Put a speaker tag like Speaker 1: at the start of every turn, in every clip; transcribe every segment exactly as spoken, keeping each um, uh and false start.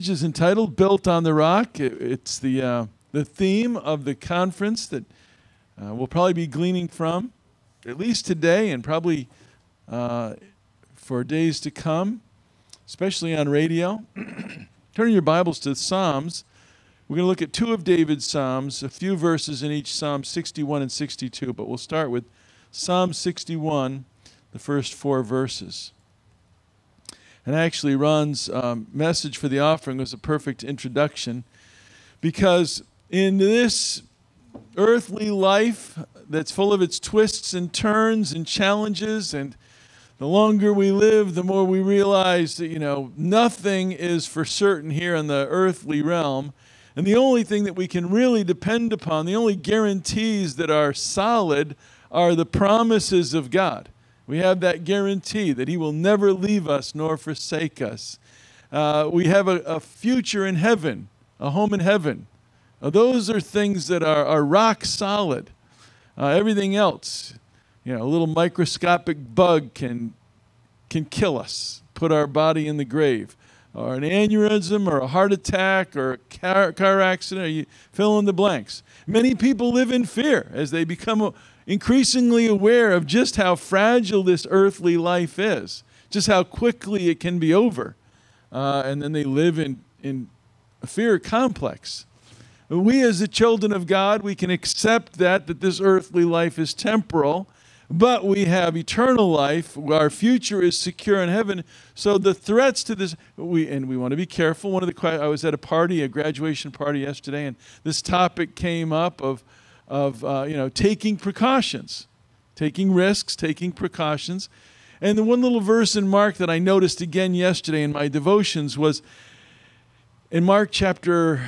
Speaker 1: Is entitled "Built on the Rock." It's the uh, the theme of the conference that uh, we'll probably be gleaning from, at least today and probably uh, for days to come, especially on radio. Turn your Bibles to Psalms. We're going to look at two of David's Psalms, a few verses in each Psalm, sixty-one and sixty-two, but we'll start with Psalm sixty-one, the first four verses. And actually, Ron's um, message for the offering was a perfect introduction, because in this earthly life that's full of its twists and turns and challenges, and the longer we live, the more we realize that, you know, nothing is for certain here in the earthly realm. And the only thing that we can really depend upon, the only guarantees that are solid, are the promises of God. We have that guarantee that He will never leave us nor forsake us. Uh, we have a, a future in heaven, a home in heaven. Uh, those are things that are, are rock solid. Uh, everything else, you know, a little microscopic bug can can kill us, put our body in the grave. Or an aneurysm, or a heart attack, or a car, car accident, or you fill in the blanks. Many people live in fear as they become a, increasingly aware of just how fragile this earthly life is, just how quickly it can be over. Uh, and then they live in, in a fear complex. We as the children of God, we can accept that, that this earthly life is temporal, but we have eternal life. Our future is secure in heaven. So the threats to this, we and we want to be careful. One of the, I was at a party, a graduation party yesterday, and this topic came up of, of uh, you know, taking precautions, taking risks, taking precautions. And the one little verse in Mark that I noticed again yesterday in my devotions was in Mark chapter,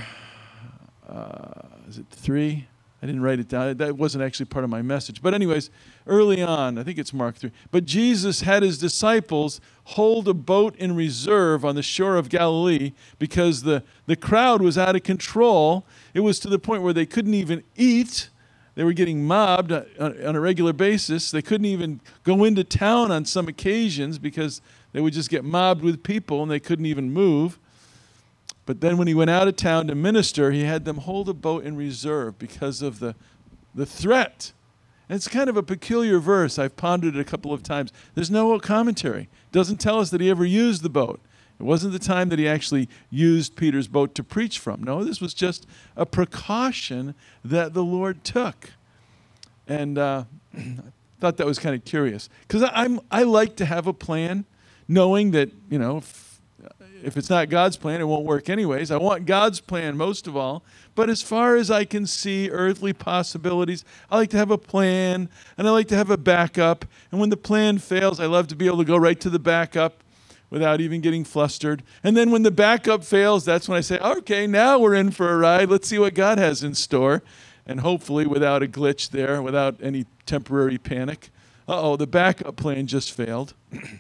Speaker 1: uh, is it three? I didn't write it down. That wasn't actually part of my message. But anyways, early on, I think it's Mark three. But Jesus had His disciples hold a boat in reserve on the shore of Galilee because the, the crowd was out of control. It was to the point where they couldn't even eat. They were getting mobbed on, on a regular basis. They couldn't even go into town on some occasions because they would just get mobbed with people and they couldn't even move. But then when He went out of town to minister, He had them hold a boat in reserve because of the, the threat. And it's kind of a peculiar verse. I've pondered it a couple of times. There's no commentary. It doesn't tell us that He ever used the boat. It wasn't the time that He actually used Peter's boat to preach from. No, this was just a precaution that the Lord took. And uh, I thought that was kind of curious. Because I'm I like to have a plan, knowing that, you know, if, if it's not God's plan, it won't work anyways. I want God's plan most of all. But as far as I can see earthly possibilities, I like to have a plan, and I like to have a backup. And when the plan fails, I love to be able to go right to the backup without even getting flustered. And then when the backup fails, that's when I say, okay, now we're in for a ride. Let's see what God has in store. And hopefully without a glitch there, without any temporary panic. Uh-oh, the backup plan just failed.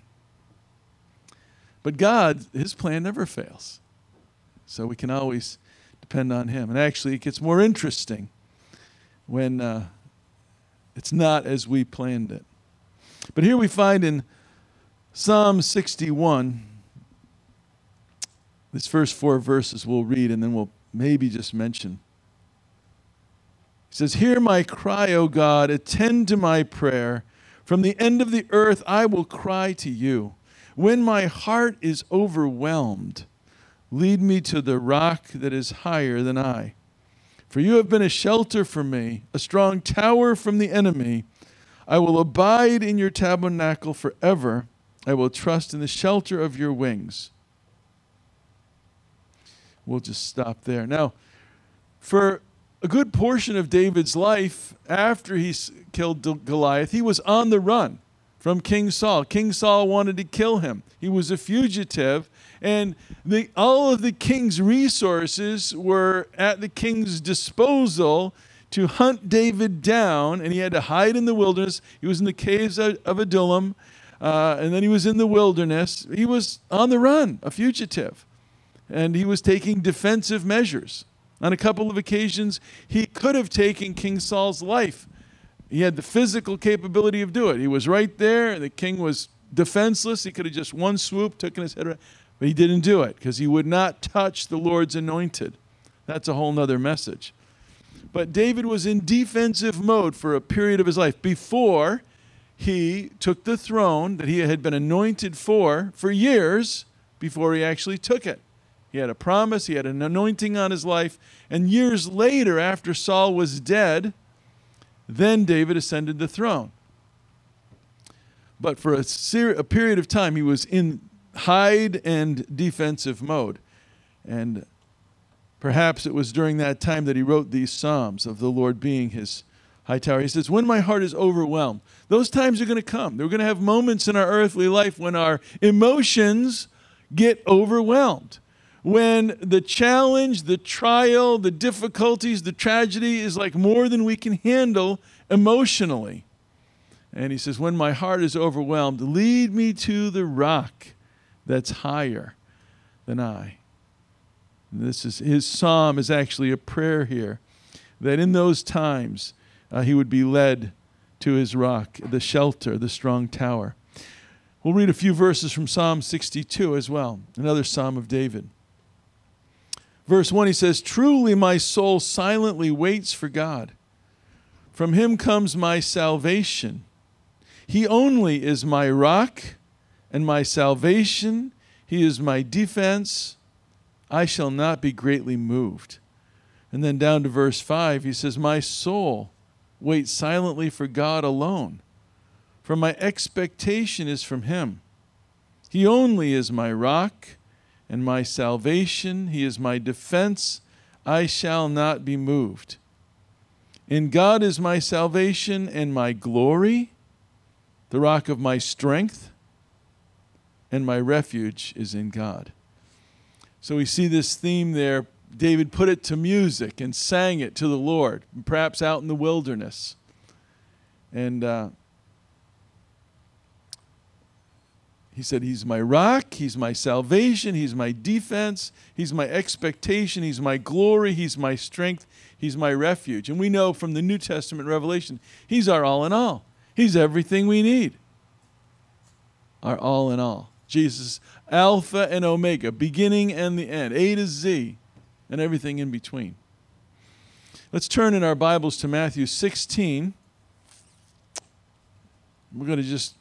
Speaker 1: But God, His plan never fails. So we can always depend on Him. And actually, it gets more interesting when uh, it's not as we planned it. But here we find in Psalm sixty-one, these first four verses we'll read, and then we'll maybe just mention. It says, "Hear my cry, O God, attend to my prayer. From the end of the earth I will cry to you. When my heart is overwhelmed, lead me to the rock that is higher than I. For you have been a shelter for me, a strong tower from the enemy. I will abide in your tabernacle forever. I will trust in the shelter of your wings." We'll just stop there. Now, for a good portion of David's life, after he killed Goliath, he was on the run from King Saul. King Saul wanted to kill him. He was a fugitive, and the, all of the king's resources were at the king's disposal to hunt David down, and he had to hide in the wilderness. He was in the caves of, of Adullam, uh, and then he was in the wilderness. He was on the run, a fugitive, and he was taking defensive measures. On a couple of occasions, he could have taken King Saul's life. He had the physical capability of doing it. He was right there. The king was defenseless. He could have just one swoop, taken his head. But he didn't do it because he would not touch the Lord's anointed. That's a whole nother message. But David was in defensive mode for a period of his life before he took the throne that he had been anointed for for years before he actually took it. He had a promise, he had an anointing on his life, and years later, after Saul was dead, then David ascended the throne. But for a, ser- a period of time, he was in hide and defensive mode. And perhaps it was during that time that he wrote these Psalms of the Lord being his high tower. He says, when my heart is overwhelmed, those times are going to come. We're going to have moments in our earthly life when our emotions get overwhelmed. When the challenge, the trial, the difficulties, the tragedy is like more than we can handle emotionally. And he says, when my heart is overwhelmed, lead me to the rock that's higher than I. And this is his psalm is actually a prayer here, that in those times uh, he would be led to his rock, the shelter, the strong tower. We'll read a few verses from Psalm sixty-two as well, another psalm of David. Verse one, he says, truly my soul silently waits for God. From him comes my salvation. He only is my rock and my salvation. He is my defense. I shall not be greatly moved. And then down to verse five, he says, my soul waits silently for God alone, for my expectation is from him. He only is my rock and my salvation. He is my defense. I shall not be moved. In God is my salvation and my glory, the rock of my strength, and my refuge is in God. So we see this theme there. David put it to music and sang it to the Lord, perhaps out in the wilderness. And uh, he said, he's my rock, he's my salvation, he's my defense, he's my expectation, he's my glory, he's my strength, he's my refuge. And we know from the New Testament revelation, he's our all in all. He's everything we need. Our all in all. Jesus, Alpha and Omega, beginning and the end, A to Z, and everything in between. Let's turn in our Bibles to Matthew sixteen. We're going to just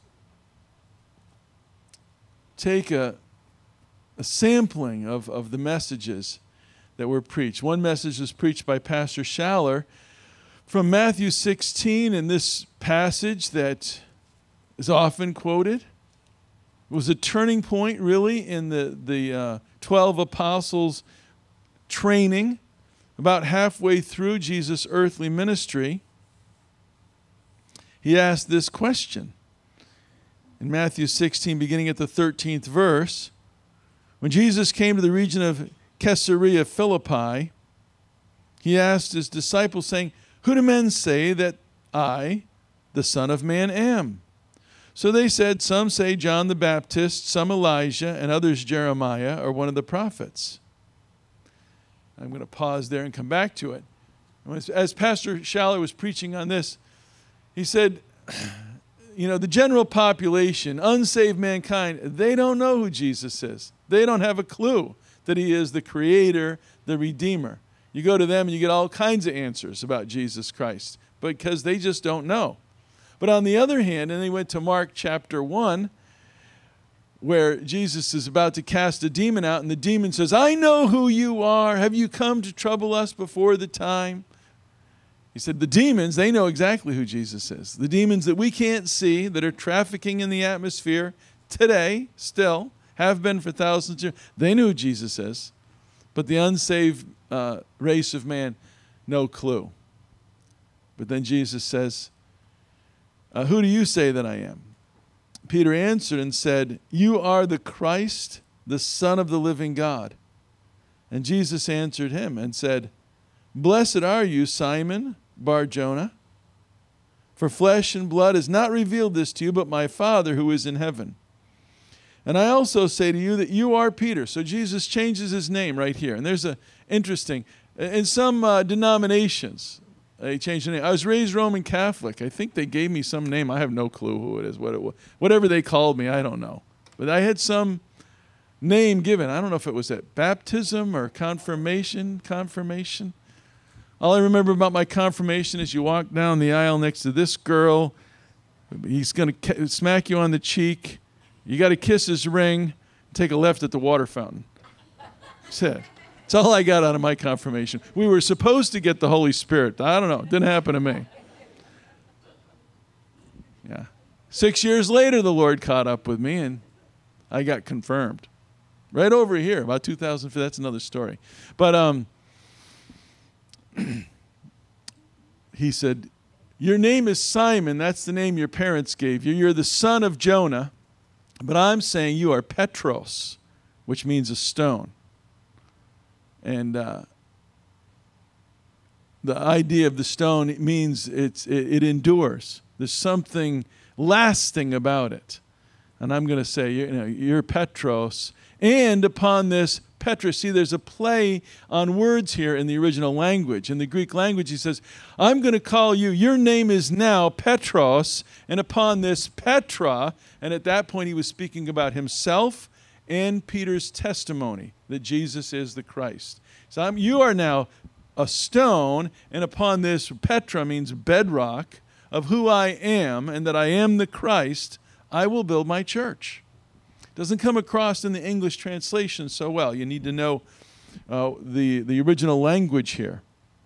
Speaker 1: take a, a sampling of, of the messages that were preached. One message was preached by Pastor Schaller from Matthew sixteen, and this passage that is often quoted was a turning point, really, in the, the uh, twelve apostles' training. About halfway through Jesus' earthly ministry, he asked this question. In Matthew sixteen, beginning at the thirteenth verse, when Jesus came to the region of Caesarea Philippi, he asked his disciples, saying, who do men say that I, the Son of Man, am? So they said, some say John the Baptist, some Elijah, and others Jeremiah or one of the prophets. I'm going to pause there and come back to it. As Pastor Schaller was preaching on this, he said, you know, the general population, unsaved mankind, they don't know who Jesus is. They don't have a clue that he is the creator, the redeemer. You go to them and you get all kinds of answers about Jesus Christ because they just don't know. But on the other hand, and they went to Mark chapter one, where Jesus is about to cast a demon out, and the demon says, I know who you are. Have you come to trouble us before the time? He said, the demons, they know exactly who Jesus is. The demons that we can't see, that are trafficking in the atmosphere today, still, have been for thousands of years, they knew who Jesus is. But the unsaved uh, race of man, no clue. But then Jesus says, uh, who do you say that I am? Peter answered and said, you are the Christ, the Son of the living God. And Jesus answered him and said, blessed are you, Simon Bar-Jonah, for flesh and blood has not revealed this to you, but my Father who is in heaven. And I also say to you that you are Peter. So Jesus changes his name right here. And there's a interesting, in some uh, denominations, they changed the name. I was raised Roman Catholic. I think they gave me some name. I have no clue who it is, what it was. Whatever they called me, I don't know. But I had some name given. I don't know if it was at baptism or confirmation, confirmation. All I remember about my confirmation is you walk down the aisle next to this girl. He's going to smack you on the cheek. You got to kiss his ring. Take a left at the water fountain. That's it. That's all I got out of my confirmation. We were supposed to get the Holy Spirit. I don't know. It didn't happen to me. Yeah. Six years later, the Lord caught up with me, and I got confirmed. Right over here, about two thousand four. That's another story. But um, he said, your name is Simon. That's the name your parents gave you. You're the son of Jonah. But I'm saying you are Petros, which means a stone. And uh, the idea of the stone, it means it's, it, it endures. There's something lasting about it. And I'm going to say, you know, you're Petros. And upon this, Petrus, see, there's a play on words here in the original language. In the Greek language, he says, I'm going to call you, your name is now Petros, and upon this, Petra. And at that point, he was speaking about himself and Peter's testimony that Jesus is the Christ. So I'm, you are now a stone, and upon this, Petra means bedrock of who I am, and that I am the Christ, I will build my church. Doesn't come across in the English translation so well. You need to know uh, the, the original language here.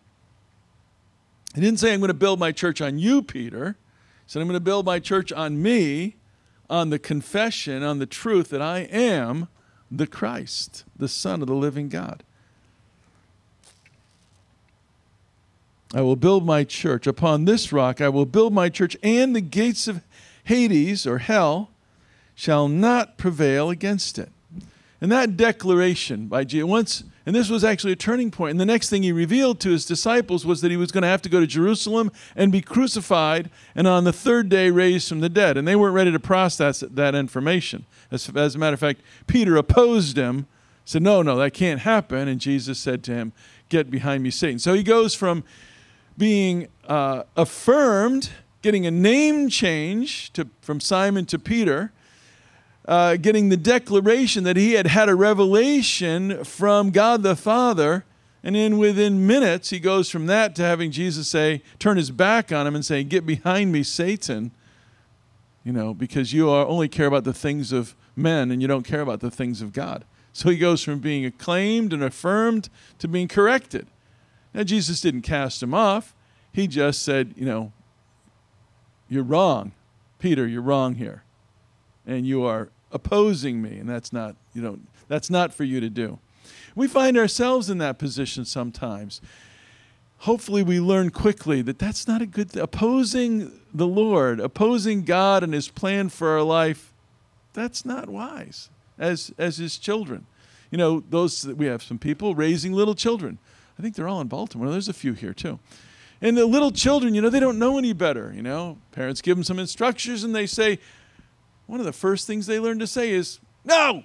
Speaker 1: He didn't say, I'm going to build my church on you, Peter. He said, I'm going to build my church on me, on the confession, on the truth that I am the Christ, the Son of the living God. I will build my church. Upon this rock I will build my church, and the gates of Hades, or hell, shall not prevail against it. And that declaration by Jesus, once, and this was actually a turning point, and the next thing he revealed to his disciples was that he was going to have to go to Jerusalem and be crucified, and on the third day raised from the dead. And they weren't ready to process that information. As, as a matter of fact, Peter opposed him, said, no, no, that can't happen. And Jesus said to him, get behind me, Satan. So he goes from being uh, affirmed, getting a name change to, from Simon to Peter, Uh, getting the declaration that he had had a revelation from God the Father, and then within minutes he goes from that to having Jesus say, turn his back on him and say, get behind me, Satan, you know, because you are only care about the things of men and you don't care about the things of God. So he goes from being acclaimed and affirmed to being corrected. Now Jesus didn't cast him off. He just said, you know, you're wrong. Peter, you're wrong here. And you are opposing me, and that's not, you know, that's not for you to do. We find ourselves in that position sometimes. Hopefully we learn quickly that that's not a good thing. Opposing the Lord, opposing God and his plan for our life, that's not wise as as his children. You know, those, we have some people raising little children. I think they're all in Baltimore. There's a few here too. And the little children, you know, they don't know any better, you know. Parents give them some instructions and they say, one of the first things they learn to say is, no!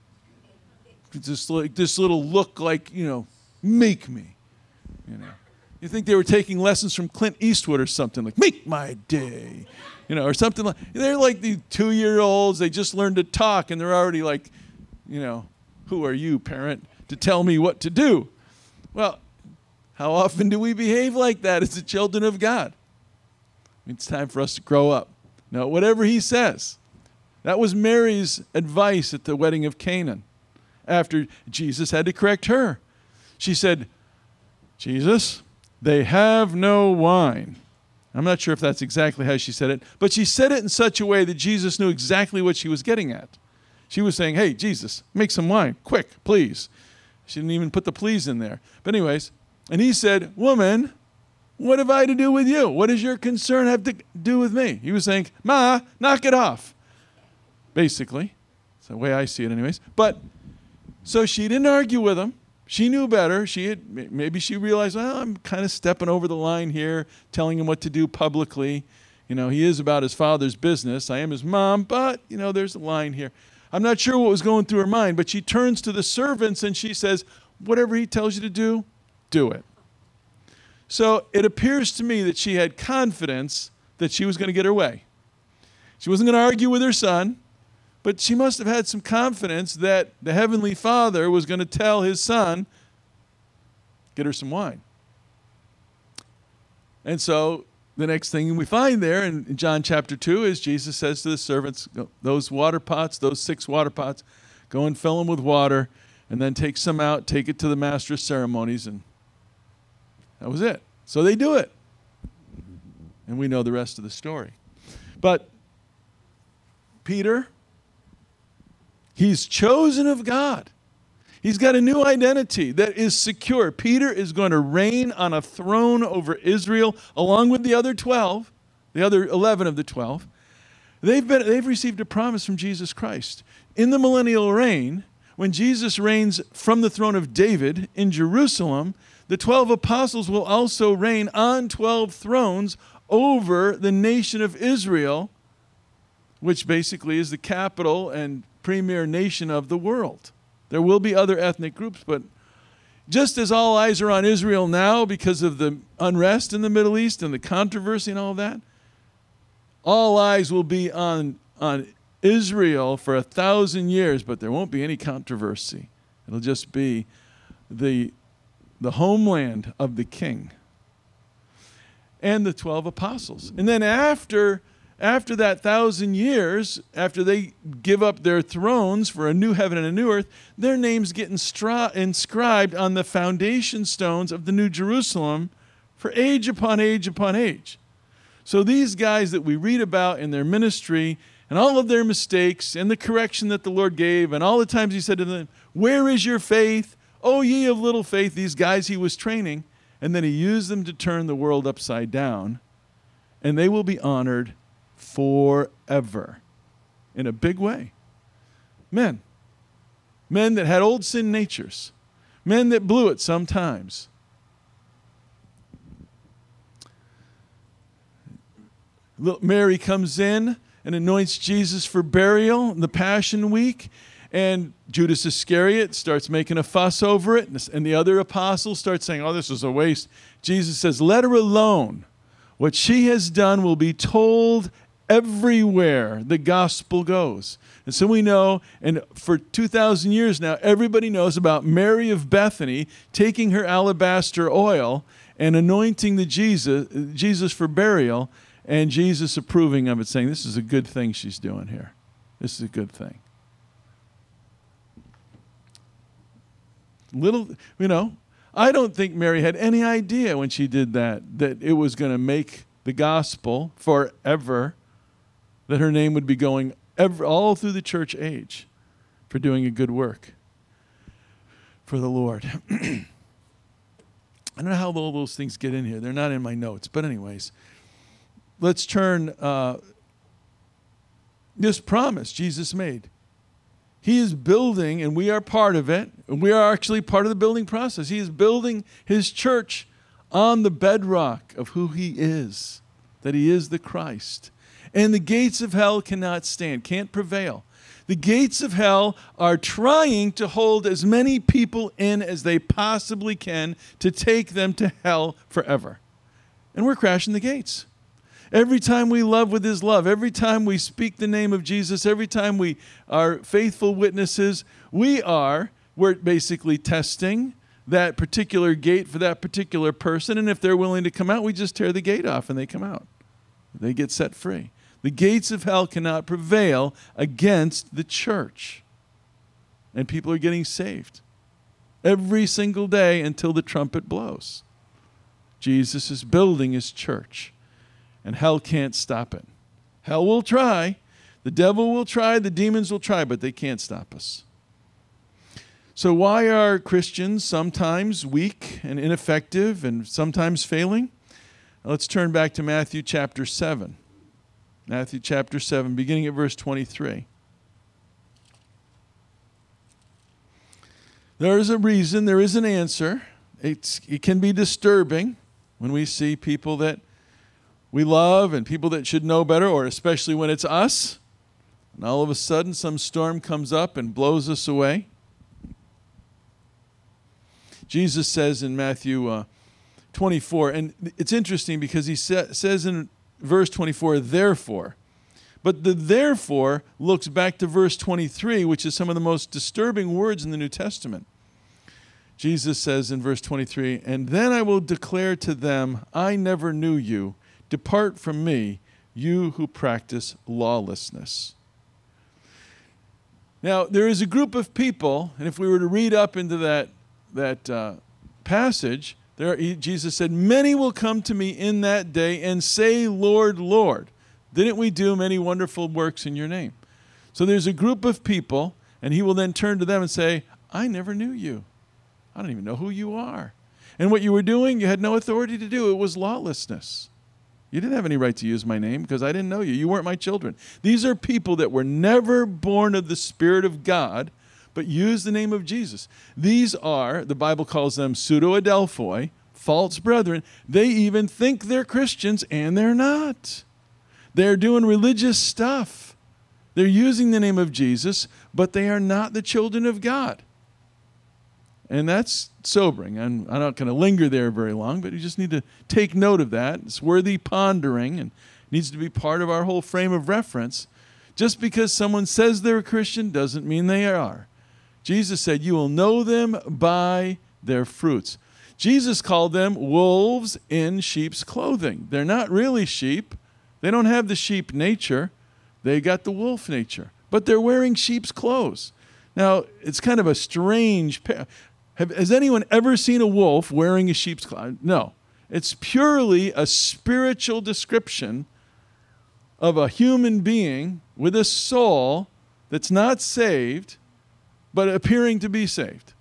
Speaker 1: Just like this little look like, you know, make me. You know, you think they were taking lessons from Clint Eastwood or something, like, make my day. You know, or something like, they're like the two-year-olds, they just learned to talk, and they're already like, you know, who are you, parent, to tell me what to do? Well, how often do we behave like that as the children of God? It's time for us to grow up. Now, whatever he says. That was Mary's advice at the wedding of Canaan after Jesus had to correct her. She said, Jesus, they have no wine. I'm not sure if that's exactly how she said it, but she said it in such a way that Jesus knew exactly what she was getting at. She was saying, hey, Jesus, make some wine, quick, please. She didn't even put the please in there. But anyways, and he said, woman, what have I to do with you? What does your concern have to do with me? He was saying, Ma, knock it off. Basically. It's the way I see it anyways. But, so she didn't argue with him. She knew better. She had, maybe she realized, well, I'm kind of stepping over the line here, telling him what to do publicly. You know, he is about his father's business. I am his mom, but, you know, there's a line here. I'm not sure what was going through her mind, but she turns to the servants and she says, whatever he tells you to do, do it. So it appears to me that she had confidence that she was going to get her way. She wasn't going to argue with her son. But she must have had some confidence that the Heavenly Father was going to tell his son, get her some wine. And so the next thing we find there in John chapter two is Jesus says to the servants, those water pots, those six water pots, go and fill them with water, and then take some out, take it to the master of ceremonies, and that was it. So they do it. And we know the rest of the story. But Peter, he's chosen of God. He's got a new identity that is secure. Peter is going to reign on a throne over Israel along with the other twelve, the other eleven of the twelve. They've been, they've received a promise from Jesus Christ. In the millennial reign, when Jesus reigns from the throne of David in Jerusalem, the twelve apostles will also reign on twelve thrones over the nation of Israel, which basically is the capital and premier nation of the world. There will be other ethnic groups, but just as all eyes are on Israel now because of the unrest in the Middle East and the controversy and all that, all eyes will be on, on Israel for a thousand years, but there won't be any controversy. It'll just be the, the homeland of the king and the twelve apostles. And then after After that thousand years, after they give up their thrones for a new heaven and a new earth, their names get instra- inscribed on the foundation stones of the New Jerusalem for age upon age upon age. So these guys that we read about in their ministry and all of their mistakes and the correction that the Lord gave and all the times he said to them, "Where is your faith? O ye of little faith," these guys he was training, and then he used them to turn the world upside down, and they will be honored forever in a big way. Men. Men that had old sin natures. Men that blew it sometimes. Mary comes in and anoints Jesus for burial in the Passion Week, and Judas Iscariot starts making a fuss over it, and the other apostles start saying, "Oh, this is a waste." Jesus says, "Let her alone. What she has done will be told everywhere the gospel goes." And so we know, and for two thousand years now, everybody knows about Mary of Bethany taking her alabaster oil and anointing the Jesus, Jesus for burial, and Jesus approving of it, saying, "This is a good thing she's doing here. This is a good thing." Little, you know, I don't think Mary had any idea when she did that, that it was going to make the gospel forever, that her name would be going ever, all through the church age for doing a good work for the Lord. I don't know how all those things get in here. They're not in my notes. But anyways, let's turn uh, this promise Jesus made. He is building, and we are part of it, and we are actually part of the building process. He is building his church on the bedrock of who he is, that he is the Christ. And the gates of hell cannot stand, can't prevail. The gates of hell are trying to hold as many people in as they possibly can to take them to hell forever. And we're crashing the gates. Every time we love with his love, every time we speak the name of Jesus, every time we are faithful witnesses, we are, we're basically testing that particular gate for that particular person. And if they're willing to come out, we just tear the gate off and they come out. They get set free. The gates of hell cannot prevail against the church. And people are getting saved every single day until the trumpet blows. Jesus is building his church, and hell can't stop it. Hell will try. The devil will try. The demons will try, but they can't stop us. So why are Christians sometimes weak and ineffective and sometimes failing? Let's turn back to Matthew chapter seven. Matthew chapter seven, beginning at verse twenty-three. There is a reason, there is an answer. It's, it can be disturbing when we see people that we love and people that should know better, or especially when it's us, and all of a sudden some storm comes up and blows us away. Jesus says in Matthew uh, twenty-four, and it's interesting because he sa- says in verse twenty-four, "Therefore." But the therefore looks back to verse twenty-three, which is some of the most disturbing words in the New Testament. Jesus says in verse twenty-three, "And then I will declare to them, I never knew you. Depart from me, you who practice lawlessness." Now, there is a group of people, and if we were to read up into that, that uh, passage, there, he, Jesus said, "Many will come to me in that day and say, Lord, Lord, didn't we do many wonderful works in your name?" So there's a group of people, and he will then turn to them and say, "I never knew you. I don't even know who you are. And what you were doing, you had no authority to do. It was lawlessness. You didn't have any right to use my name because I didn't know you. You weren't my children." These are people that were never born of the Spirit of God, but used the name of Jesus. These are, the Bible calls them pseudo-adelphoi, false brethren. They even think they're Christians, and they're not. They're doing religious stuff. They're using the name of Jesus, but they are not the children of God. And that's sobering. I'm, I'm not going to linger there very long, but you just need to take note of that. It's worthy pondering and needs to be part of our whole frame of reference. Just because someone says they're a Christian doesn't mean they are. Jesus said, "You will know them by their fruits." Jesus called them wolves in sheep's clothing. They're not really sheep. They don't have the sheep nature. They got the wolf nature. But they're wearing sheep's clothes. Now, it's kind of a strange pair. Have, has anyone ever seen a wolf wearing a sheep's clothing? No. It's purely a spiritual description of a human being with a soul that's not saved, but appearing to be saved.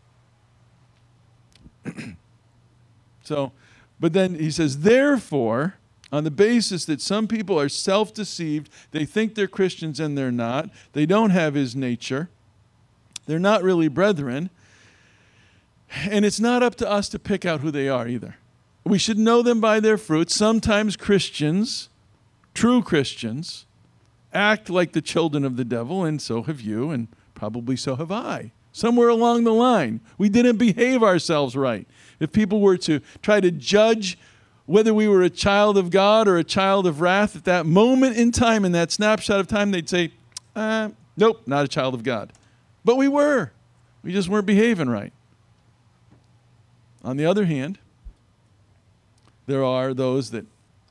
Speaker 1: So, but then he says, therefore, on the basis that some people are self-deceived, they think they're Christians and they're not, they don't have his nature, they're not really brethren, and it's not up to us to pick out who they are either. We should know them by their fruits. Sometimes Christians, true Christians, act like the children of the devil, and so have you, and probably so have I. Somewhere along the line, we didn't behave ourselves right. If people were to try to judge whether we were a child of God or a child of wrath at that moment in time, in that snapshot of time, they'd say, uh, nope, not a child of God. But we were. We just weren't behaving right. On the other hand, there are those that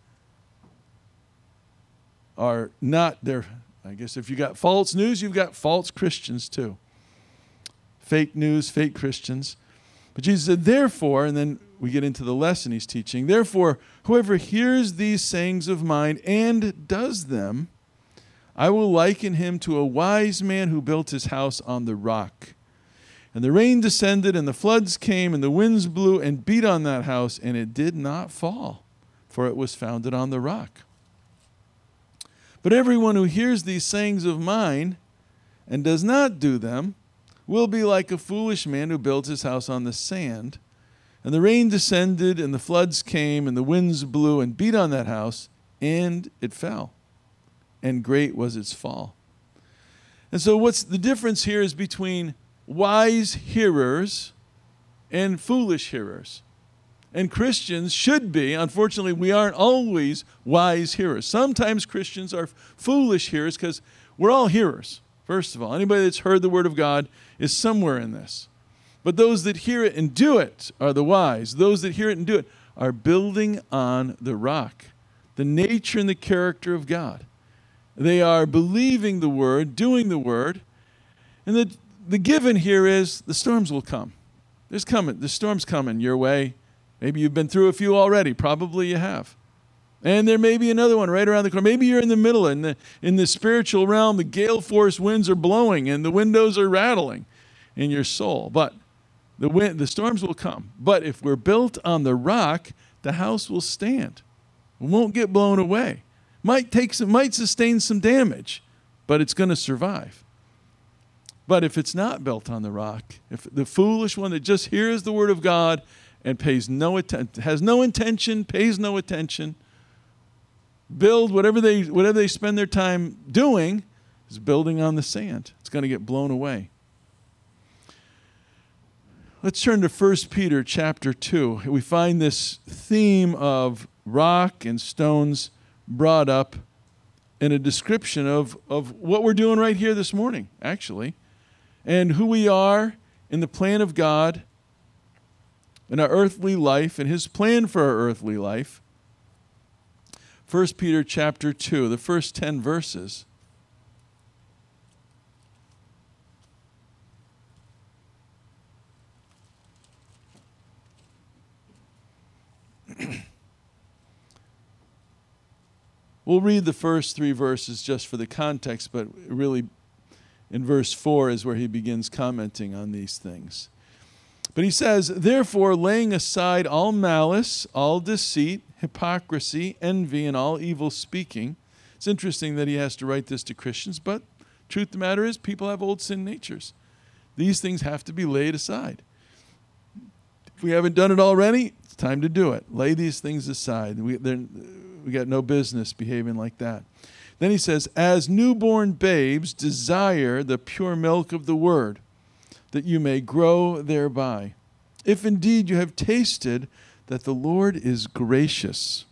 Speaker 1: are not there. I guess if you got false news, you've got false Christians too. Fake news, fake Christians. But Jesus said, therefore, and then we get into the lesson he's teaching, therefore, whoever hears these sayings of mine and does them, I will liken him to a wise man who built his house on the rock. And the rain descended, and the floods came, and the winds blew and beat on that house, and it did not fall, for it was founded on the rock. But everyone who hears these sayings of mine and does not do them will be like a foolish man who built his house on the sand. And the rain descended, and the floods came, and the winds blew and beat on that house, and it fell. And great was its fall. And so what's the difference here is between wise hearers and foolish hearers. And Christians should be, unfortunately, we aren't always wise hearers. Sometimes Christians are foolish hearers because we're all hearers, first of all. Anybody that's heard the word of God is somewhere in this. But those that hear it and do it are the wise. Those that hear it and do it are building on the rock, the nature and the character of God. They are believing the word, doing the word, and the The given here is the storms will come. There's coming. The storm's coming your way. Maybe you've been through a few already. Probably you have. And there may be another one right around the corner. Maybe you're in the middle. In the, in the spiritual realm, the gale force winds are blowing and the windows are rattling in your soul. But the wind, the storms will come. But if we're built on the rock, the house will stand. It won't get blown away. Might take some, might sustain some damage, but it's going to survive. But if it's not built on the rock, if the foolish one that just hears the word of God and pays no attention, has no intention, pays no attention, build whatever they whatever they spend their time doing is building on the sand. It's going to get blown away. Let's turn to First Peter chapter two. We find this theme of rock and stones brought up and a description of, of what we're doing right here this morning, actually, and who we are in the plan of God in our earthly life and his plan for our earthly life. First Peter chapter two, the first ten verses. We'll read the first three verses just for the context, but really in verse four is where he begins commenting on these things. But he says, therefore, laying aside all malice, all deceit, hypocrisy, envy, and all evil speaking. It's interesting that he has to write this to Christians, but truth of the matter is people have old sin natures. These things have to be laid aside. If we haven't done it already, it's time to do it. Lay these things aside. We, we got no business behaving like that. Then he says, as newborn babes desire the pure milk of the word, that you may grow thereby. If indeed you have tasted that the Lord is gracious.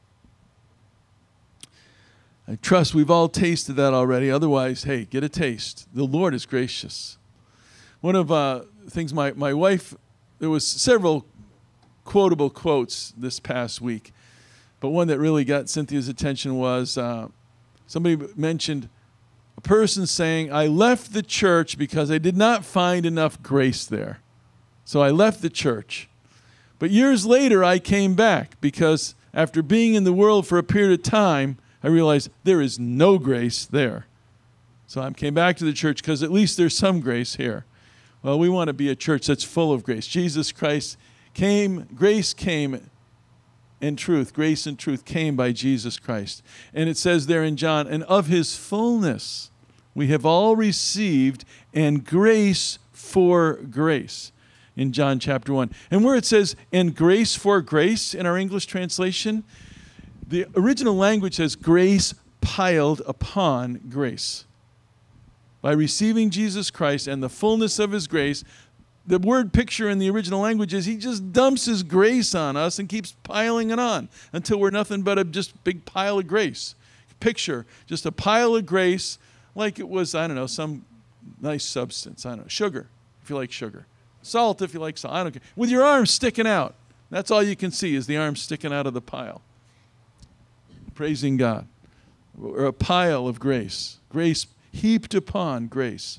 Speaker 1: I trust we've all tasted that already. Otherwise, hey, get a taste. The Lord is gracious. One of the uh, things my, my wife, there was several quotable quotes this past week, but one that really got Cynthia's attention was uh, somebody mentioned a person saying, I left the church because I did not find enough grace there. So I left the church. But years later, I came back because after being in the world for a period of time, I realized there is no grace there. So I came back to the church because at least there's some grace here. Well, we want to be a church that's full of grace. Jesus Christ came, grace came in truth. Grace and truth came by Jesus Christ. And it says there in John, and of his fullness we have all received, and grace for grace. In John chapter one. And where it says, and grace for grace in our English translation, the original language says grace piled upon grace. By receiving Jesus Christ and the fullness of his grace, the word picture in the original language is he just dumps his grace on us and keeps piling it on until we're nothing but a just big pile of grace. Picture, just a pile of grace like it was, I don't know, some nice substance. I don't know, sugar, if you like sugar. Salt if you like salt. I don't care. With your arms sticking out. That's all you can see is the arms sticking out of the pile. Praising God. Or a pile of grace. Grace heaped upon grace.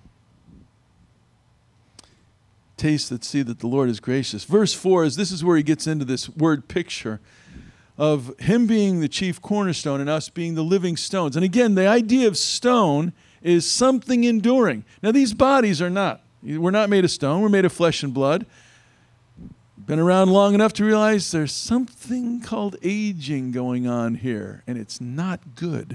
Speaker 1: Taste that see that the Lord is gracious. Verse four is, this is where he gets into this word picture of him being the chief cornerstone and us being the living stones. And again, the idea of stone is something enduring. Now these bodies are not. We're not made of stone. We're made of flesh and blood. Been around long enough to realize there's something called aging going on here, and it's not good.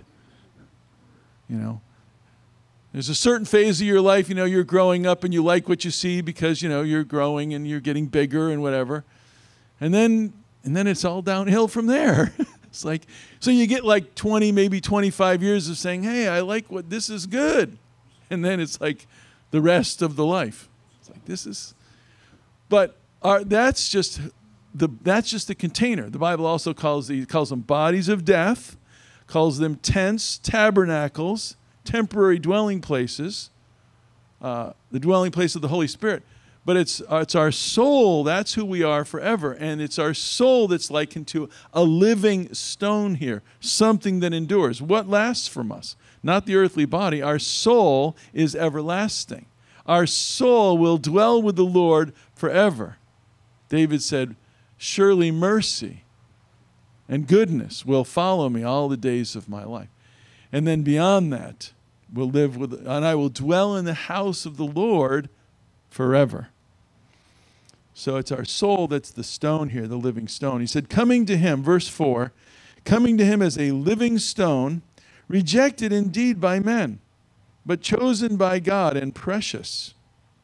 Speaker 1: You know, there's a certain phase of your life, you know, you're growing up and you like what you see because, you know, you're growing and you're getting bigger and whatever. And then and then it's all downhill from there. It's like, so you get like twenty, maybe twenty-five years of saying, hey, I like what this is good. And then it's like, the rest of the life. It's like this is, but our, that's just the that's just the container. The Bible also calls these calls them bodies of death, calls them tents, tabernacles, temporary dwelling places, uh, the dwelling place of the Holy Spirit. But it's uh, it's our soul. That's who we are forever, and it's our soul that's likened to a living stone here, something that endures. What lasts from us? Not the earthly body. Our soul is everlasting. Our soul will dwell with the Lord forever. David said, surely mercy and goodness will follow me all the days of my life. And then beyond that, we'll live with, and I will dwell in the house of the Lord forever. So it's our soul that's the stone here, the living stone. He said, coming to him, verse four, coming to him as a living stone, rejected indeed by men, but chosen by God and precious.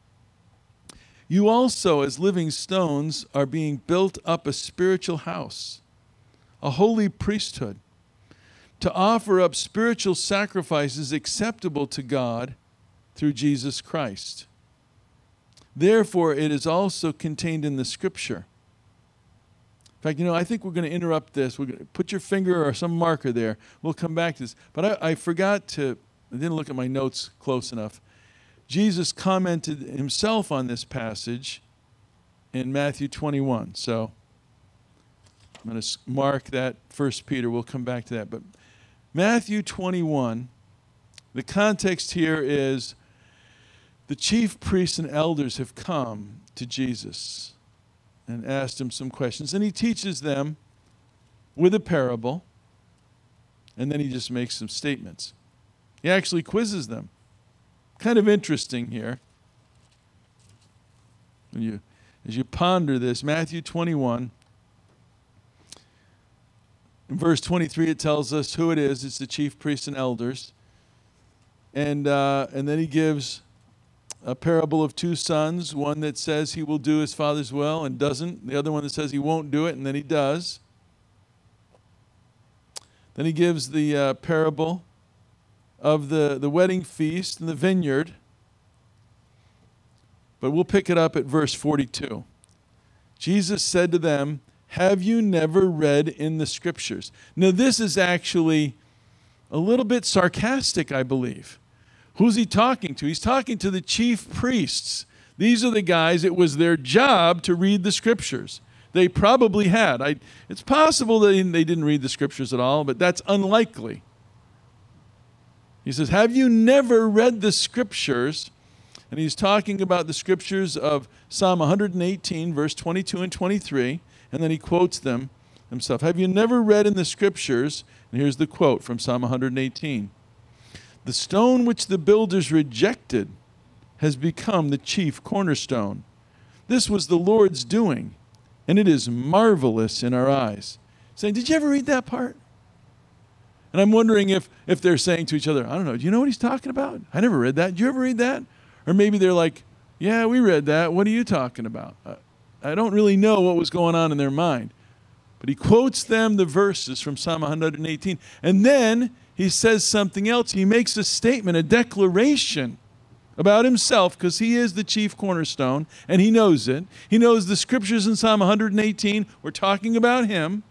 Speaker 1: You also, as living stones, are being built up a spiritual house, a holy priesthood, to offer up spiritual sacrifices acceptable to God through Jesus Christ. Therefore, it is also contained in the Scripture. In fact, you know, I think we're going to interrupt this. We're going to put your finger or some marker there. We'll come back to this. But I, I forgot to, I didn't look at my notes close enough. Jesus commented himself on this passage in Matthew twenty-one. So I'm going to mark that First Peter. We'll come back to that. But Matthew twenty-one, the context here is the chief priests and elders have come to Jesus and asked him some questions. And he teaches them with a parable, and then he just makes some statements. He actually quizzes them. Kind of interesting here. When you, as you ponder this, Matthew twenty-one, in verse twenty-three, it tells us who it is. It's the chief priests and elders. And, uh, and then he gives a parable of two sons, one that says he will do his father's will and doesn't, the other one that says he won't do it and then he does. Then he gives the uh, parable of the, the wedding feast in the vineyard. But we'll pick it up at verse forty-two. Jesus said to them, "Have you never read in the scriptures?" Now this is actually a little bit sarcastic, I believe. Who's he talking to? He's talking to the chief priests. These are the guys, it was their job to read the scriptures. They probably had. I, it's possible that they didn't read the scriptures at all, but that's unlikely. He says, "Have you never read the scriptures?" And he's talking about the scriptures of Psalm one eighteen, verse twenty-two and twenty-three, and then he quotes them himself. "Have you never read in the scriptures?" And here's the quote from Psalm one eighteen. "The stone which the builders rejected has become the chief cornerstone. This was the Lord's doing, and it is marvelous in our eyes." Saying, did you ever read that part? And I'm wondering if, if they're saying to each other, I don't know, do you know what he's talking about? I never read that. Did you ever read that? Or maybe they're like, yeah, we read that. What are you talking about? I, I don't really know what was going on in their mind. But he quotes them the verses from Psalm one eighteen. And then he says something else. He makes a statement, a declaration about himself, because he is the chief cornerstone, and he knows it. He knows the scriptures in Psalm one eighteen were talking about him.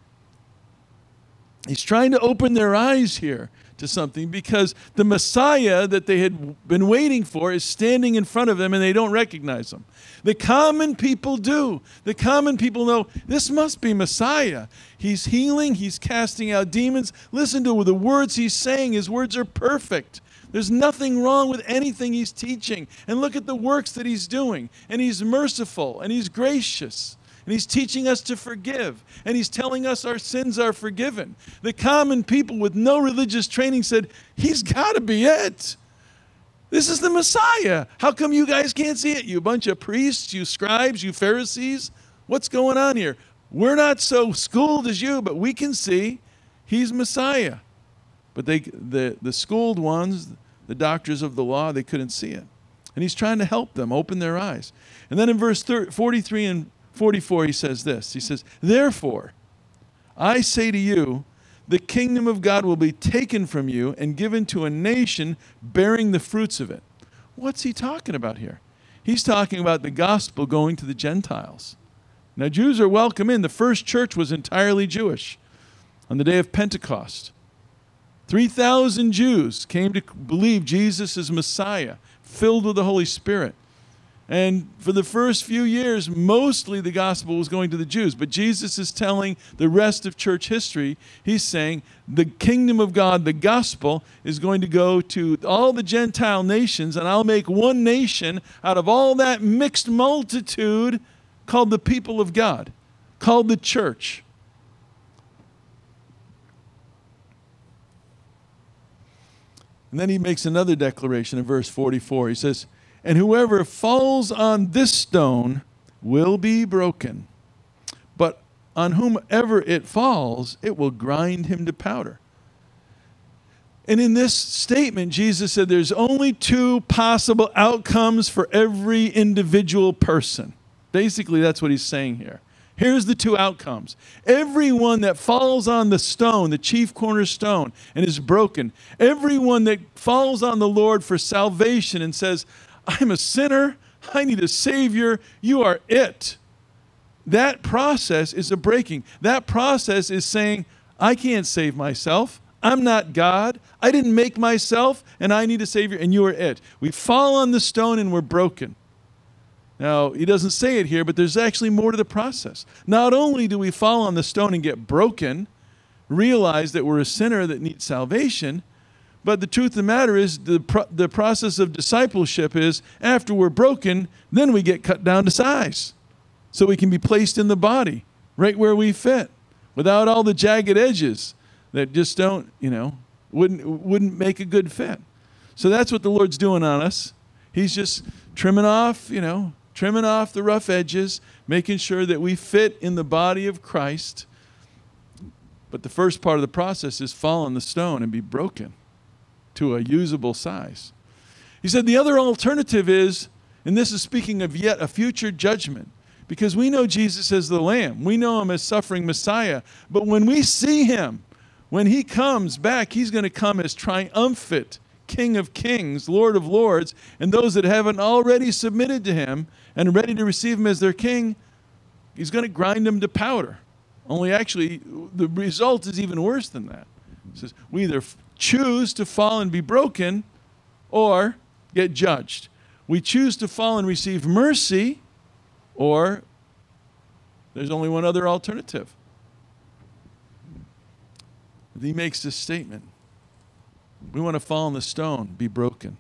Speaker 1: He's trying to open their eyes here to something, because the Messiah that they had been waiting for is standing in front of them, and they don't recognize him. The common people do. The common people know this must be Messiah. He's healing. He's casting out demons. Listen to the words he's saying. His words are perfect. There's nothing wrong with anything he's teaching. And look at the works that he's doing. And he's merciful, and he's gracious. And he's teaching us to forgive. And he's telling us our sins are forgiven. The common people with no religious training said, he's got to be it. This is the Messiah. How come you guys can't see it? You bunch of priests, you scribes, you Pharisees. What's going on here? We're not so schooled as you, but we can see he's Messiah. But they, the, the schooled ones, the doctors of the law, they couldn't see it. And he's trying to help them open their eyes. And then in verse forty-three and forty-four, he says this. He says, "Therefore, I say to you, the kingdom of God will be taken from you and given to a nation bearing the fruits of it." What's he talking about here? He's talking about the gospel going to the Gentiles. Now, Jews are welcome in. The first church was entirely Jewish on the day of Pentecost. three thousand Jews came to believe Jesus is Messiah, filled with the Holy Spirit. And for the first few years, mostly the gospel was going to the Jews. But Jesus is telling the rest of church history, he's saying the kingdom of God, the gospel, is going to go to all the Gentile nations, and I'll make one nation out of all that mixed multitude called the people of God, called the church. And then he makes another declaration in verse forty-four. He says, "And whoever falls on this stone will be broken, but on whomever it falls, it will grind him to powder." And in this statement, Jesus said there's only two possible outcomes for every individual person. Basically, that's what he's saying here. Here's the two outcomes. Everyone that falls on the stone, the chief cornerstone, and is broken, everyone that falls on the Lord for salvation and says, I'm a sinner, I need a Savior, you are it. that process is a breaking. That process is saying, I can't save myself. I'm not God. I didn't make myself, and I need a Savior, and you are it. We fall on the stone and we're broken. Now, he doesn't say it here, but there's actually more to the process. Not only do we fall on the stone and get broken, realize that we're a sinner that needs salvation, but the truth of the matter is the, pro- the process of discipleship is after we're broken, then we get cut down to size so we can be placed in the body right where we fit without all the jagged edges that just don't, you know, wouldn't, wouldn't make a good fit. So that's what the Lord's doing on us. He's just trimming off, you know, trimming off the rough edges, making sure that we fit in the body of Christ. But the first part of the process is fall on the stone and be broken to a usable size. He said the other alternative is, and this is speaking of yet a future judgment, because we know Jesus as the Lamb. We know him as suffering Messiah. But when we see him, when he comes back, he's going to come as triumphant King of Kings, Lord of Lords, and those that haven't already submitted to him and ready to receive him as their king, he's going to grind them to powder. Only actually, the result is even worse than that. It says, we either choose to fall and be broken or get judged. We choose to fall and receive mercy, or there's only one other alternative. He makes this statement. We want to fall on the stone, be broken.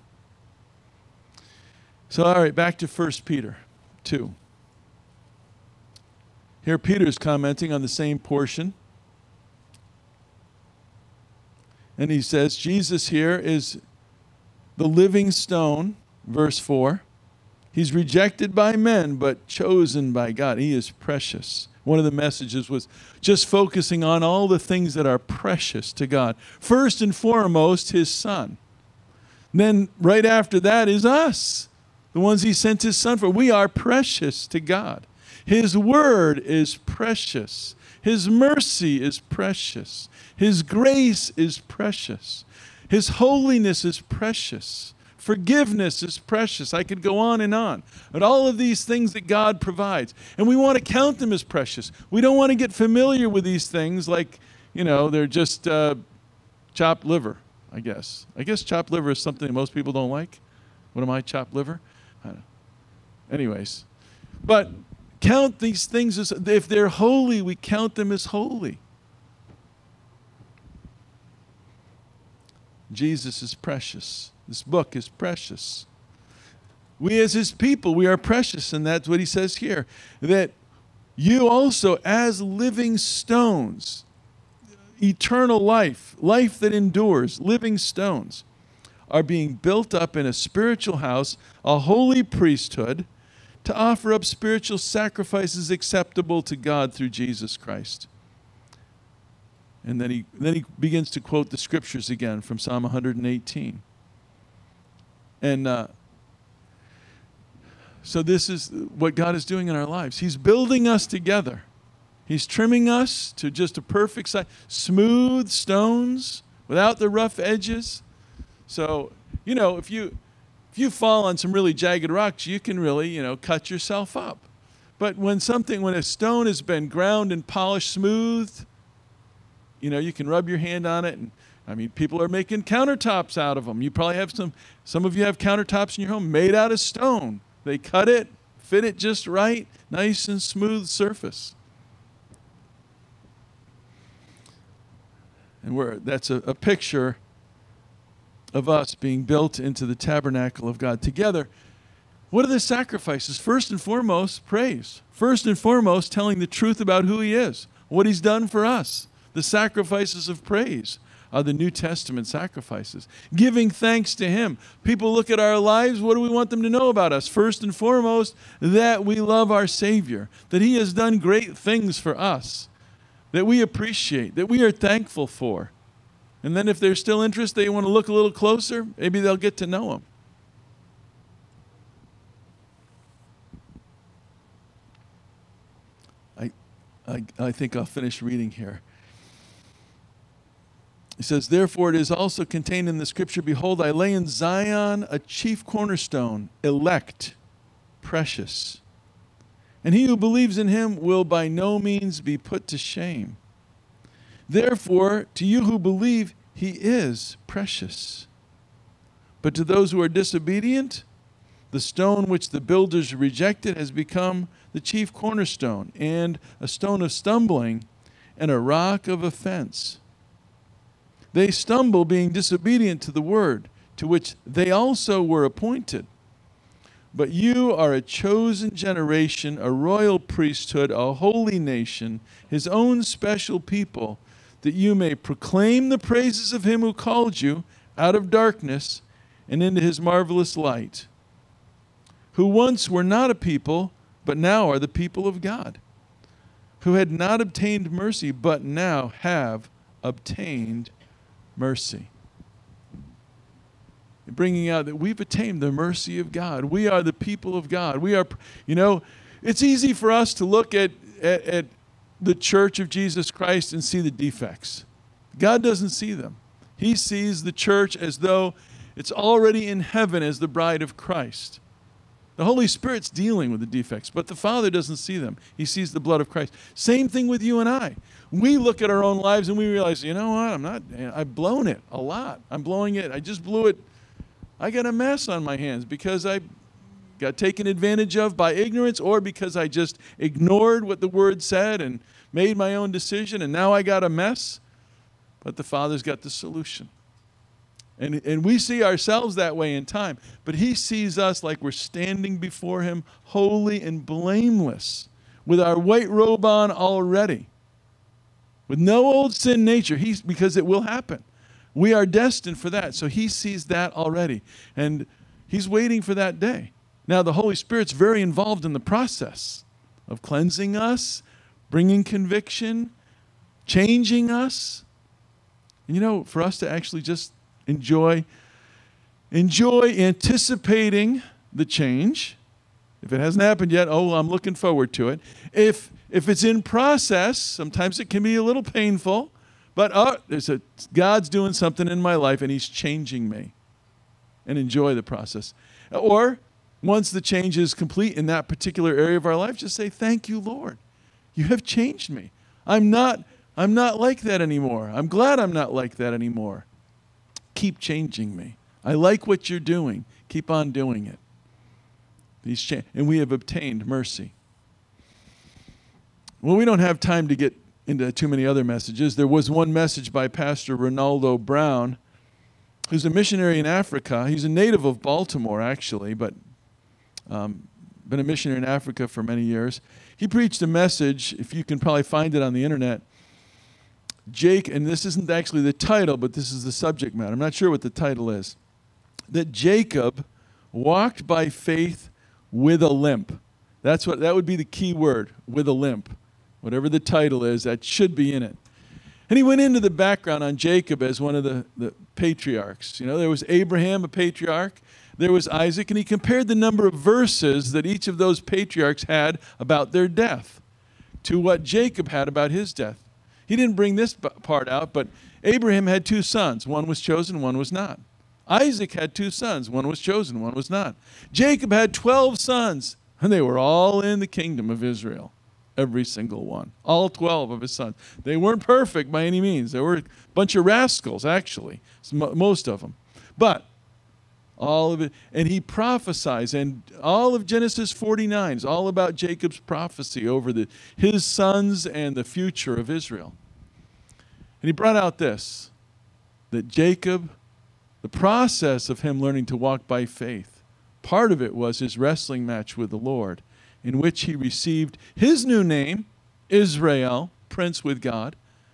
Speaker 1: So, all right, back to First Peter two. Here Peter's commenting on the same portion. And he says, Jesus here is the living stone, verse four. He's rejected by men, but chosen by God. He is precious. One of the messages was just focusing on all the things that are precious to God. First and foremost, his Son. Then right after that is us, the ones he sent his Son for. We are precious to God. His word is precious. His mercy is precious. His grace is precious. His holiness is precious. Forgiveness is precious. I could go on and on. But all of these things that God provides. And we want to count them as precious. We don't want to get familiar with these things like, you know, they're just uh, chopped liver, I guess. I guess chopped liver is something that most people don't like. What am I, chopped liver? I don't know. Anyways. But count these things as, if they're holy, we count them as holy. Jesus is precious. This book is precious. We as his people, we are precious, and that's what he says here. That you also, as living stones, eternal life, life that endures, living stones, are being built up in a spiritual house, a holy priesthood, to offer up spiritual sacrifices acceptable to God through Jesus Christ. And then he, then he begins to quote the scriptures again from Psalm one hundred eighteen. And uh, so this is what God is doing in our lives. He's building us together. He's trimming us to just a perfect size, smooth stones without the rough edges. So, you know, if you if you fall on some really jagged rocks, you can really, you know, cut yourself up. But when something, when a stone has been ground and polished smooth, you know, you can rub your hand on it, and I mean, people are making countertops out of them. You probably have some, some of you have countertops in your home made out of stone. They cut it, fit it just right, nice and smooth surface. And we're, that's a, a picture of us being built into the tabernacle of God together. What are the sacrifices? First and foremost, praise. First and foremost, telling the truth about who he is, what he's done for us. The sacrifices of praise are the New Testament sacrifices. Giving thanks to him. People look at our lives, what do we want them to know about us? First and foremost, that we love our Savior, that he has done great things for us, that we appreciate, that we are thankful for. And then if they're still interested, they want to look a little closer, maybe they'll get to know him. I, I, I think I'll finish reading here. He says, therefore it is also contained in the scripture, behold, I lay in Zion a chief cornerstone, elect, precious. and he who believes in him will by no means be put to shame. Therefore, to you who believe, he is precious. But to those who are disobedient, the stone which the builders rejected has become the chief cornerstone, and a stone of stumbling, and a rock of offense. They stumble, being disobedient to the word, to which they also were appointed. But you are a chosen generation, a royal priesthood, a holy nation, his own special people, that you may proclaim the praises of him who called you out of darkness and into his marvelous light, who once were not a people, but now are the people of God, who had not obtained mercy, but now have obtained mercy. Bringing out that we've attained the mercy of God. We are the people of God. We are, you know, it's easy for us to look at, at, at the church of Jesus Christ and see the defects. God doesn't see them. He sees the church as though it's already in heaven as the bride of Christ. The Holy Spirit's dealing with the defects, but the Father doesn't see them. He sees the blood of Christ. Same thing with you and I. We look at our own lives and we realize, you know what, I'm not, I've blown it a lot. I'm blowing it. I just blew it. I got a mess on my hands because I got taken advantage of by ignorance, or because I just ignored what the Word said and made my own decision, and now I got a mess. But the Father's got the solution. And, and we see ourselves that way in time, but he sees us like we're standing before him holy and blameless, with our white robe on already, with no old sin nature, he's, because it will happen. We are destined for that, so he sees that already, and he's waiting for that day. Now, the Holy Spirit's very involved in the process of cleansing us, bringing conviction, changing us. And you know, for us to actually just Enjoy, enjoy anticipating the change. If it hasn't happened yet, oh, I'm looking forward to it. If if it's in process, sometimes it can be a little painful, but oh, there's a, God's doing something in my life and he's changing me. And enjoy the process. Or once the change is complete in that particular area of our life, just say, thank you, Lord. You have changed me. I'm not, I'm not like that anymore. I'm glad I'm not like that anymore. Keep changing me. I like what you're doing. Keep on doing it. He's cha- and we have obtained mercy. Well, we don't have time to get into too many other messages. There was one message by Pastor Ronaldo Brown, who's a missionary in Africa. He's a native of Baltimore, actually, but um, been a missionary in Africa for many years. He preached a message, if you can probably find it on the internet, Jake, and this isn't actually the title, but this is the subject matter. I'm not sure what the title is. That Jacob walked by faith with a limp. That's what that would be the key word, with a limp. Whatever the title is, that should be in it. And he went into the background on Jacob as one of the, the patriarchs. You know, there was Abraham, a patriarch. There was Isaac, and he compared the number of verses that each of those patriarchs had about their death to what Jacob had about his death. He didn't bring this part out, but Abraham had two sons. One was chosen, one was not. Isaac had two sons. One was chosen, one was not. Jacob had twelve sons, and they were all in the kingdom of Israel. Every single one. All twelve of his sons. They weren't perfect by any means. They were a bunch of rascals, actually, most of them. But all of it, and he prophesies, and all of Genesis forty-nine is all about Jacob's prophecy over the, his sons and the future of Israel. And he brought out this, that Jacob, the process of him learning to walk by faith, part of it was his wrestling match with the Lord, in which he received his new name, Israel, Prince with God,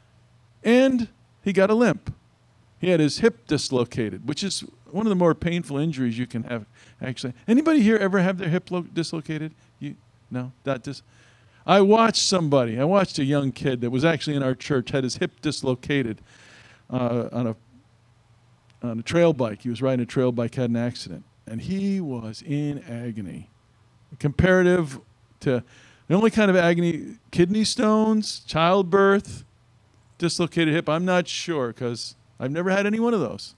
Speaker 1: and he got a limp. He had his hip dislocated, which is one of the more painful injuries you can have, actually. Anybody here ever have their hip lo- dislocated? You, no? That dis- I watched somebody, I watched a young kid that was actually in our church, had his hip dislocated uh, on a on a trail bike. He was riding a trail bike, had an accident, and he was in agony. Comparative to the only kind of agony, kidney stones, childbirth, dislocated hip, I'm not sure because I've never had any one of those.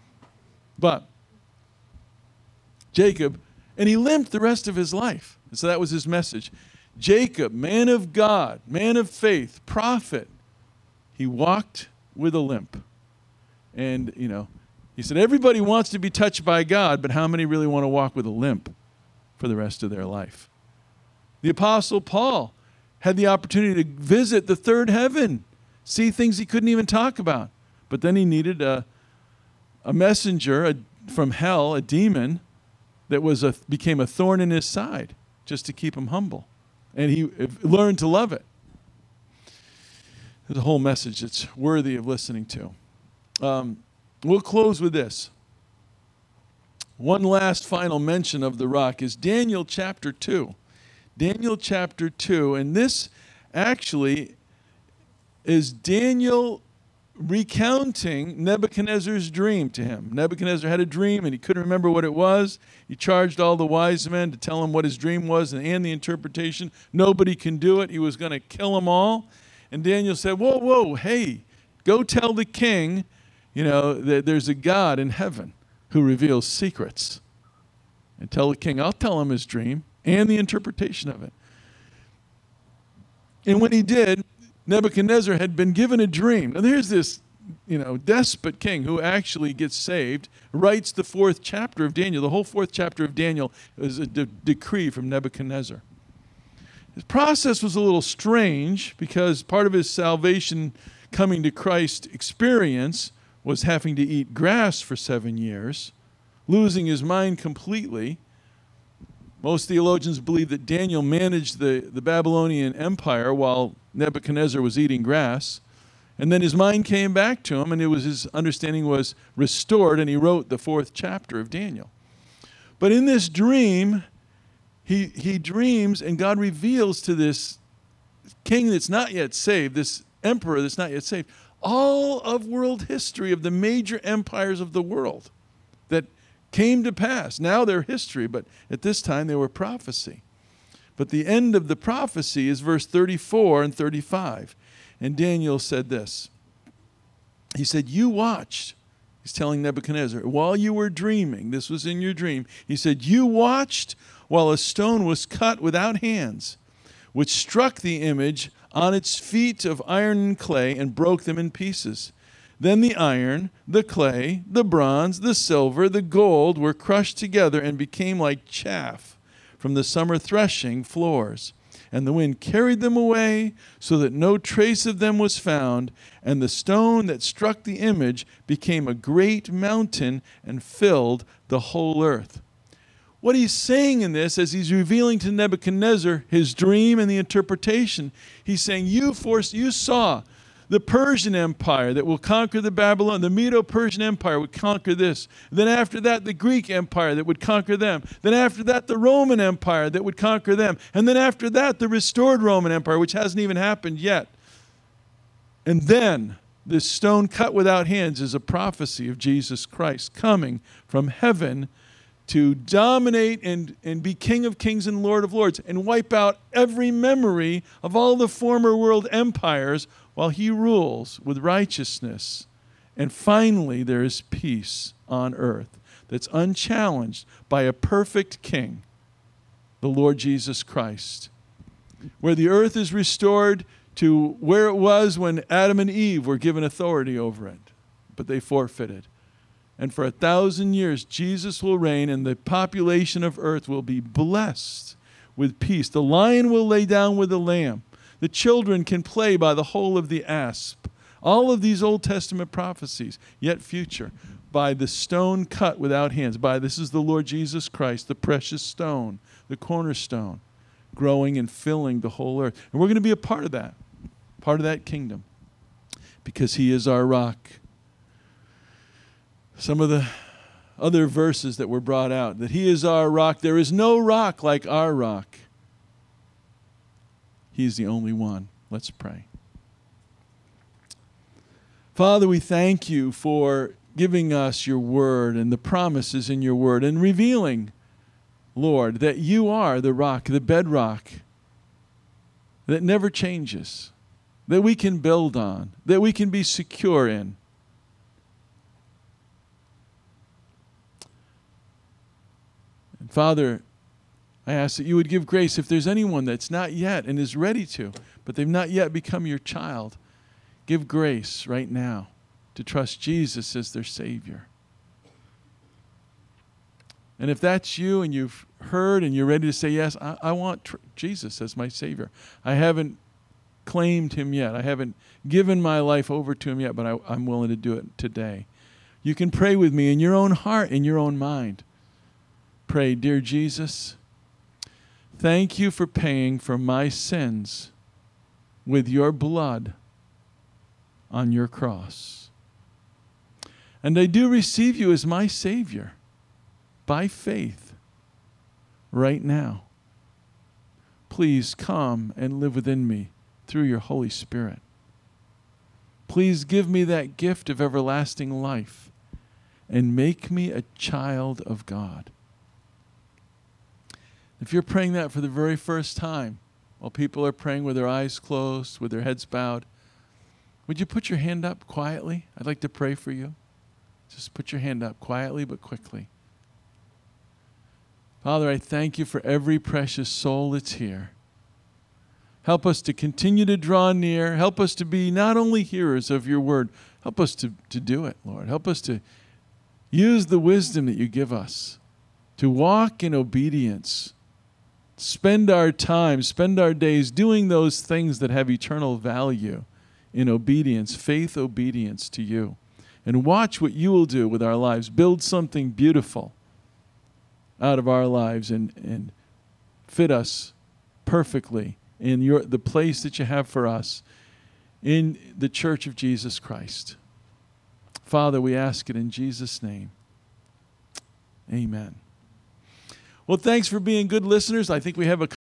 Speaker 1: But Jacob, and he limped the rest of his life. And so that was his message. Jacob, man of God, man of faith, prophet, he walked with a limp. And, you know, he said, everybody wants to be touched by God, but how many really want to walk with a limp for the rest of their life? The Apostle Paul had the opportunity to visit the third heaven, see things he couldn't even talk about. But then he needed a, a messenger a, from hell, a demon, that was a, became a thorn in his side just to keep him humble. And he learned to love it. There's a whole message that's worthy of listening to. Um, we'll close with this. One last final mention of the rock is Daniel chapter two. Daniel chapter two, and this actually is Daniel recounting Nebuchadnezzar's dream to him. Nebuchadnezzar had a dream and he couldn't remember what it was. He charged all the wise men to tell him what his dream was and, and the interpretation. Nobody can do it. He was going to kill them all. And Daniel said, whoa, whoa, hey, go tell the king, you know, that there's a God in heaven who reveals secrets. And tell the king, I'll tell him his dream and the interpretation of it. And when he did, Nebuchadnezzar had been given a dream. Now there's this, you know, despot king who actually gets saved, writes the fourth chapter of Daniel. The whole fourth chapter of Daniel is a de- decree from Nebuchadnezzar. His process was a little strange because part of his salvation coming to Christ experience was having to eat grass for seven years, losing his mind completely. Most theologians believe that Daniel managed the, the Babylonian Empire while Nebuchadnezzar was eating grass. And then his mind came back to him, and it was his understanding was restored, and he wrote the fourth chapter of Daniel. But in this dream, he, he dreams, and God reveals to this king that's not yet saved, this emperor that's not yet saved, all of world history of the major empires of the world that came to pass. Now they're history, but at this time they were prophecy. But the end of the prophecy is verse thirty-four and thirty-five. And Daniel said this. He said, you watched, he's telling Nebuchadnezzar, while you were dreaming, this was in your dream, he said, you watched while a stone was cut without hands, which struck the image on its feet of iron and clay and broke them in pieces. Then the iron, the clay, the bronze, the silver, the gold were crushed together and became like chaff from the summer threshing floors. And the wind carried them away so that no trace of them was found. And the stone that struck the image became a great mountain and filled the whole earth. What he's saying in this, as he's revealing to Nebuchadnezzar his dream and the interpretation, he's saying, you forced, you saw the Persian Empire that will conquer the Babylon, the Medo-Persian Empire would conquer this. Then after that, the Greek Empire that would conquer them. Then after that, the Roman Empire that would conquer them. And then after that, the restored Roman Empire, which hasn't even happened yet. And then this stone cut without hands is a prophecy of Jesus Christ coming from heaven to dominate and, and be King of Kings and Lord of Lords and wipe out every memory of all the former world empires while he rules with righteousness. And finally, there is peace on earth that's unchallenged by a perfect king, the Lord Jesus Christ, where the earth is restored to where it was when Adam and Eve were given authority over it, but they forfeited. And for a thousand years, Jesus will reign, and the population of earth will be blessed with peace. The lion will lay down with the lamb. The children can play by the hole of the asp. All of these Old Testament prophecies, yet future, by the stone cut without hands. By this is the Lord Jesus Christ, the precious stone, the cornerstone, growing and filling the whole earth. And we're going to be a part of that, part of that kingdom, because he is our rock. Some of the other verses that were brought out, that he is our rock. There is no rock like our rock. He's the only one. Let's pray. Father, we thank you for giving us your word and the promises in your word and revealing, Lord, that you are the rock, the bedrock that never changes, that we can build on, that we can be secure in. And Father, I ask that you would give grace if there's anyone that's not yet and is ready to, but they've not yet become your child. Give grace right now to trust Jesus as their Savior. And if that's you and you've heard and you're ready to say, yes, I, I want tr- Jesus as my Savior. I haven't claimed him yet. I haven't given my life over to him yet, but I, I'm willing to do it today. You can pray with me in your own heart, in your own mind. Pray, dear Jesus, thank you for paying for my sins with your blood on your cross. And I do receive you as my Savior by faith right now. Please come and live within me through your Holy Spirit. Please give me that gift of everlasting life and make me a child of God. If you're praying that for the very first time, while people are praying with their eyes closed, with their heads bowed, would you put your hand up quietly? I'd like to pray for you. Just put your hand up quietly but quickly. Father, I thank you for every precious soul that's here. Help us to continue to draw near. Help us to be not only hearers of your word, help us to, to do it, Lord. Help us to use the wisdom that you give us to walk in obedience. Spend our time, spend our days doing those things that have eternal value in obedience, faith obedience to you. And watch what you will do with our lives. Build something beautiful out of our lives and, and fit us perfectly in your the place that you have for us in the Church of Jesus Christ. Father, we ask it in Jesus' name. Amen. Well, thanks for being good listeners. I think we have a